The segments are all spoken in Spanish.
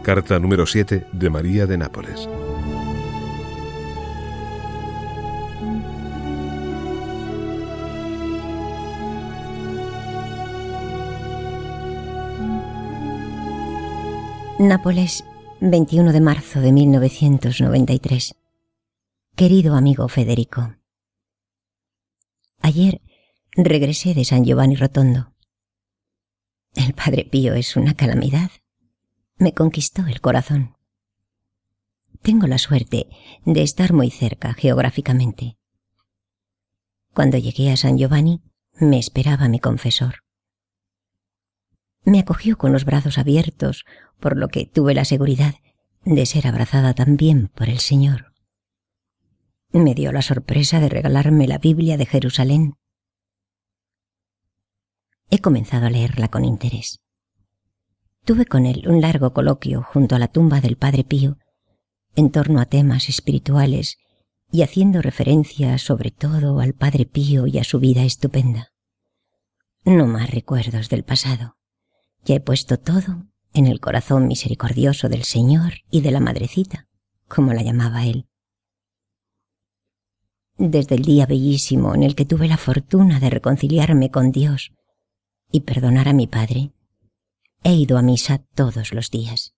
Carta número 7 de María de Nápoles. Nápoles, 21 de marzo de 1993. Querido amigo Federico, ayer regresé de San Giovanni Rotondo. El Padre Pío es una calamidad. Me conquistó el corazón. Tengo la suerte de estar muy cerca geográficamente. Cuando llegué a San Giovanni, me esperaba mi confesor. Me acogió con los brazos abiertos, por lo que tuve la seguridad de ser abrazada también por el Señor. Me dio la sorpresa de regalarme la Biblia de Jerusalén. He comenzado a leerla con interés. Tuve con él un largo coloquio junto a la tumba del Padre Pío, en torno a temas espirituales y haciendo referencia sobre todo al Padre Pío y a su vida estupenda. No más recuerdos del pasado. Ya he puesto todo en el corazón misericordioso del Señor y de la Madrecita, como la llamaba él. Desde el día bellísimo en el que tuve la fortuna de reconciliarme con Dios y perdonar a mi padre, he ido a misa todos los días.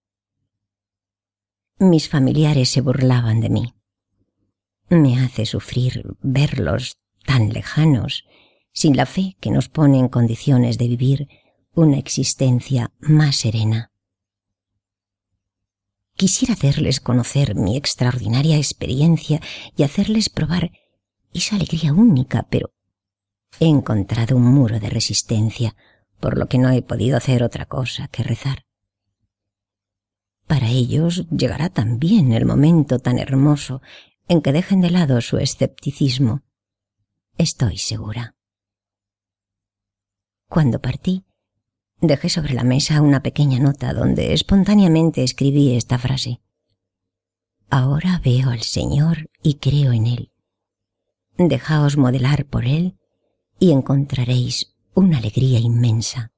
Mis familiares se burlaban de mí. Me hace sufrir verlos tan lejanos, sin la fe que nos pone en condiciones de vivir una existencia más serena. Quisiera hacerles conocer mi extraordinaria experiencia y hacerles probar esa alegría única, pero he encontrado un muro de resistencia, por lo que no he podido hacer otra cosa que rezar. Para ellos llegará también el momento tan hermoso en que dejen de lado su escepticismo. Estoy segura. Cuando partí, dejé sobre la mesa una pequeña nota donde espontáneamente escribí esta frase: Ahora veo al Señor y creo en Él. Dejaos modelar por Él y encontraréis una alegría inmensa.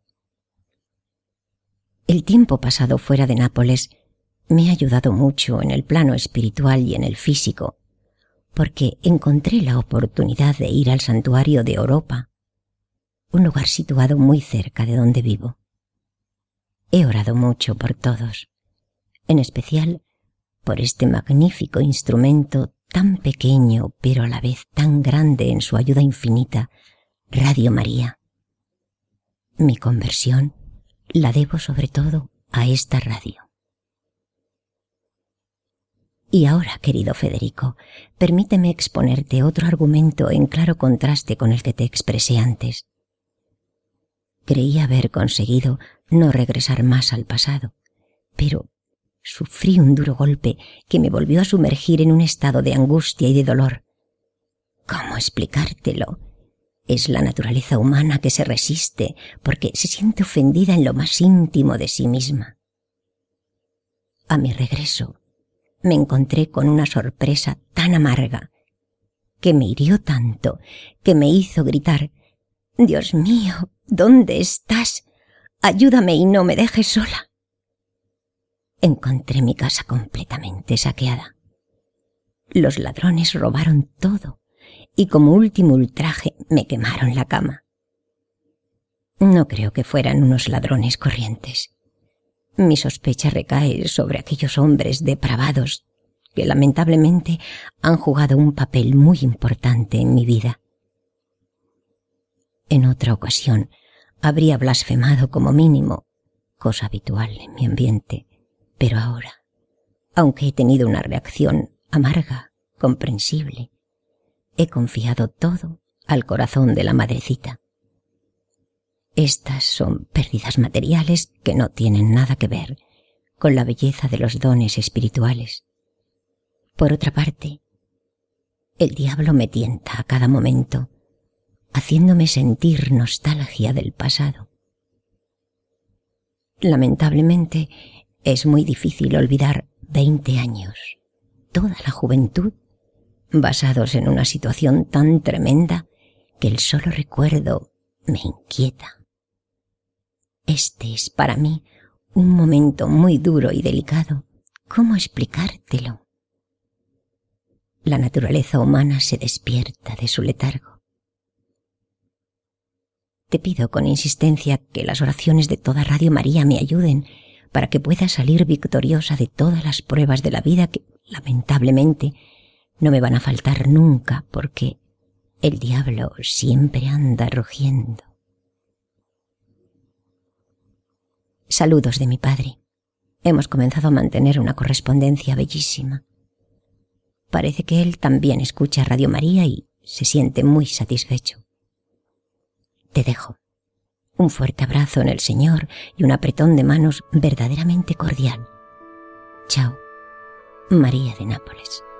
El tiempo pasado fuera de Nápoles me ha ayudado mucho en el plano espiritual y en el físico, porque encontré la oportunidad de ir al santuario de Europa, un lugar situado muy cerca de donde vivo. He orado mucho por todos, en especial por este magnífico instrumento tan pequeño pero a la vez tan grande en su ayuda infinita, Radio María. Mi conversión la debo sobre todo a esta radio. Y ahora, querido Federico, permíteme exponerte otro argumento en claro contraste con el que te expresé antes. Creí haber conseguido no regresar más al pasado, pero sufrí un duro golpe que me volvió a sumergir en un estado de angustia y de dolor. ¿Cómo explicártelo? Es la naturaleza humana que se resiste porque se siente ofendida en lo más íntimo de sí misma. A mi regreso, me encontré con una sorpresa tan amarga que me hirió tanto que me hizo gritar: «Dios mío, ¿dónde estás? Ayúdame y no me dejes sola». Encontré mi casa completamente saqueada. Los ladrones robaron todo y como último ultraje me quemaron la cama. No creo que fueran unos ladrones corrientes. Mi sospecha recae sobre aquellos hombres depravados que lamentablemente han jugado un papel muy importante en mi vida. En otra ocasión habría blasfemado como mínimo, cosa habitual en mi ambiente, pero ahora, aunque he tenido una reacción amarga, comprensible, he confiado todo al corazón de la Madrecita. Estas son pérdidas materiales que no tienen nada que ver con la belleza de los dones espirituales. Por otra parte, el diablo me tienta a cada momento, haciéndome sentir nostalgia del pasado. Lamentablemente, es muy difícil olvidar 20 años, toda la juventud, basados en una situación tan tremenda que el solo recuerdo me inquieta. Este es para mí Un momento muy duro y delicado. ¿Cómo explicártelo? La naturaleza humana se despierta de su letargo. Te pido con insistencia que las oraciones de toda Radio María me ayuden para que pueda salir victoriosa de todas las pruebas de la vida que, lamentablemente, no me van a faltar nunca porque el diablo siempre anda rugiendo. Saludos de mi padre. Hemos comenzado a mantener una correspondencia bellísima. Parece que él también escucha Radio María y se siente muy satisfecho. Te dejo. Un fuerte abrazo en el Señor y un apretón de manos verdaderamente cordial. Chao, María de Nápoles.